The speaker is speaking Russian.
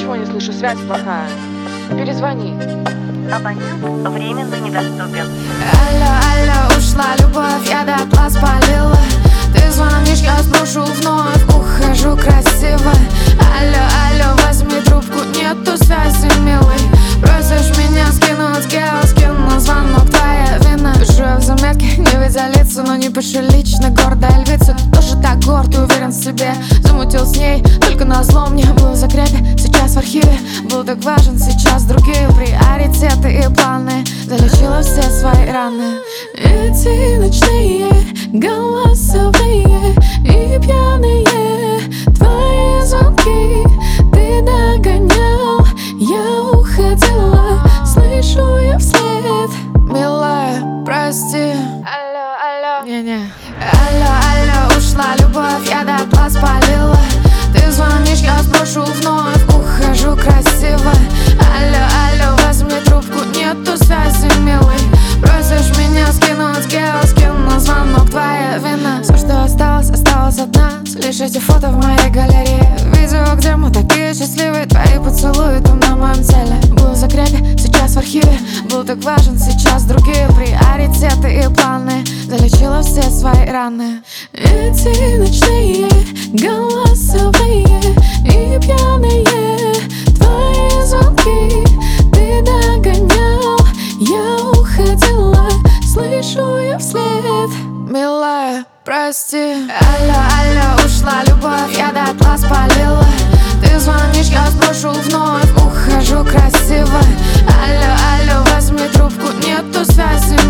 ничего не слышу, связь плохая. Перезвони. Абонент временно недоступен. Алло, алло, ушла любовь, я дотла спалила. Ты звонишь, я слышу вновь, ухожу красиво. Алло, алло, возьми трубку, нету связи, милый. Просишь меня скинуть гео, скину на звонок, твоя вина. Пишу я в заметке, не видя лица, но не пишу лично. Гордая львица, ты тоже так горд и уверен в себе. Замутил с ней, только назло мне был в закрепе. Сейчас в архиве, был так важен, сейчас другие приоритеты и планы. Залечила все свои раны. Эти ночные, голосовые и пьяные твои звонки ты догонял, я уходила, слышу я вслед. Милая, прости. Алло, алло. Не-не. Алло, алло, ушла любовь, я дотла спалила. Ты звонишь, я сброшу вновь, ухожу красиво. Алло, алло, возьми трубку, нету связи, милый. Просишь меня скинуть гео, скину на звонок, твоя вина. Все, что осталось, осталось от нас, лишь эти фото в моей галерее. Видео, где мы такие счастливые, твои поцелуи там на моем теле. Был в закрепе, сейчас в архиве, был так важен, сейчас другие приоритеты и планы. Залечила все свои раны. Эти ночные, голосовые и пьяные твои звонки ты догонял, я уходила, слышу я вслед. Милая, прости. Алло, алло, ушла любовь, я дотла спалила. Ты звонишь, я сброшу вновь, ухожу красиво. Алло, алло, возьми трубку, нету связи,